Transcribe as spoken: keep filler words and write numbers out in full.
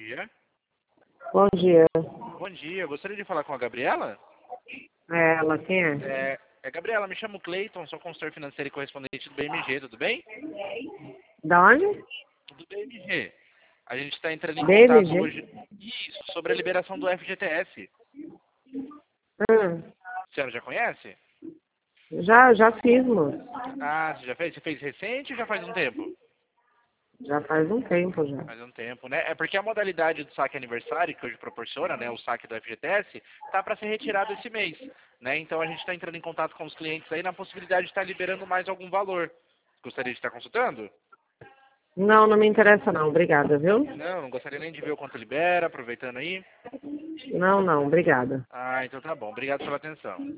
dia. Bom dia. Bom dia, eu gostaria de falar com a Gabriela? É ela, quem é? É, é Gabriela, me chamo Cleiton, sou consultor financeiro e correspondente do B M G, tudo bem? Da onde? Do B M G. A gente está entrando em B M contato G? hoje. Isso, sobre a liberação do F G T S. Hum, A senhora já conhece? já, já fiz, moço. Ah, você já fez? Você fez recente ou já faz um tempo? Já faz um tempo já. Faz um tempo, né? É porque a modalidade do saque aniversário, que hoje proporciona, né, o saque do F G T S, tá para ser retirado esse mês, né? Então a gente está entrando em contato com os clientes aí na possibilidade de estar liberando mais algum valor. Gostaria de estar consultando? Não, não me interessa não, obrigada, viu? Não, não gostaria nem de ver o quanto libera, aproveitando aí. Não, não, obrigada. Ah, então tá bom. Obrigado pela atenção.